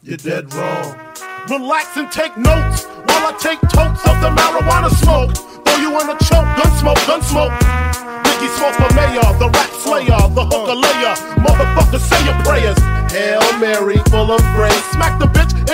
you're dead wrong. Relax and take notes while I take totes of the marijuana smoke. Throw you in a choke, gun smoke, gun smoke. Biggie Smoke for mayor, the rap slayer, the hooker layer. Motherfucker, say your prayers. Hail Mary, full of grace. Smack the bitch